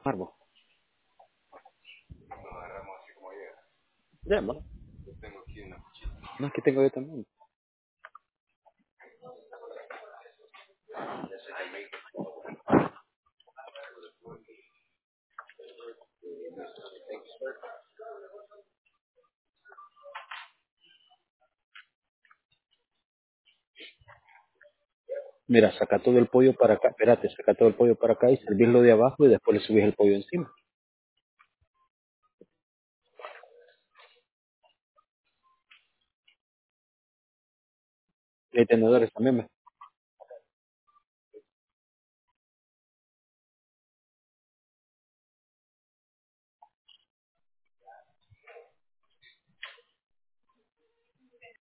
Marvo. Ya, bueno. No, es que tengo yo también. Mira, saca todo el pollo para acá. Espérate, saca todo el pollo para acá y servirlo de abajo y después le subís el pollo encima. Y hay tenedores también.